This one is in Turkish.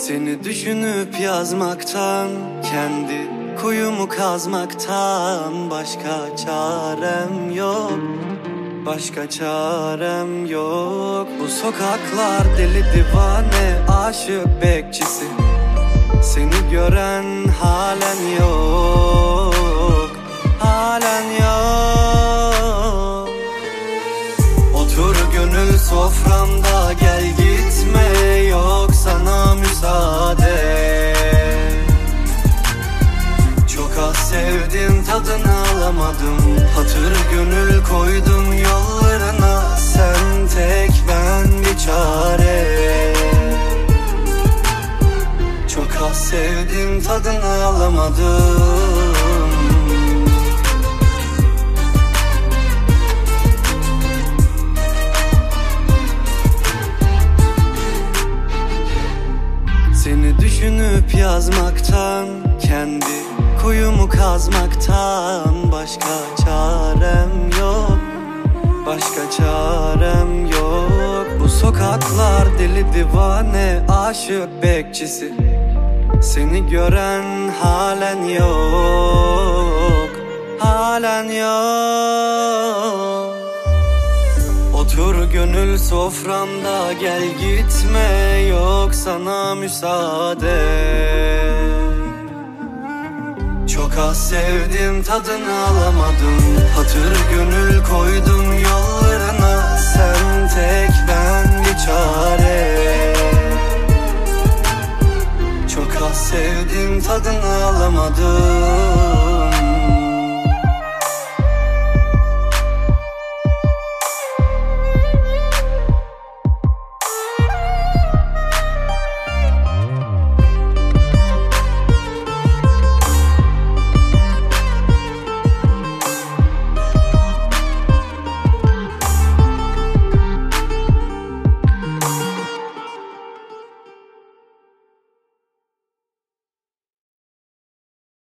Seni düşünüp yazmaktan, kendi kuyumu kazmaktan başka çarem yok. Başka çarem yok. Bu sokaklar deli divane, aşık bekçisi. Seni gören halen yok. Halen yok. Otur gönül soframda, gel gitme, yok sana müsaade. Çok az sevdim, tadını alamadım. Hatır gönül koydum yollarına, sen tek ben bir çare. Çok az sevdim, tadını alamadım. Seni düşünüp yazmaktan, kendi kuyumu kazmaktan başka çarem yok. Başka çarem yok. Bu sokaklar deli divane, aşık bekçisi. Seni gören halen yok. Halen yok. Otur gönül soframda, gel gitme, yok sana müsaade. Çok az sevdim, tadını alamadım. Hatır gönül koydum yollarına, sen tek ben bir çare. Çok az sevdim, tadını alamadım.